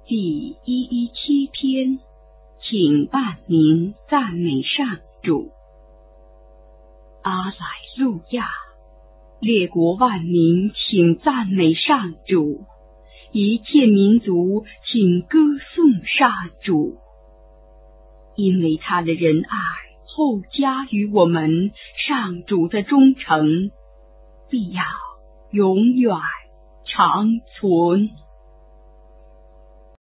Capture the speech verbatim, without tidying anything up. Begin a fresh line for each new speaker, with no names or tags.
第一一七篇，请万民赞美上主。阿莱路亚！列国万民请赞美上主，一切民族请歌颂上主，因为他的仁爱后加于我们，上主的忠诚必要永远长存。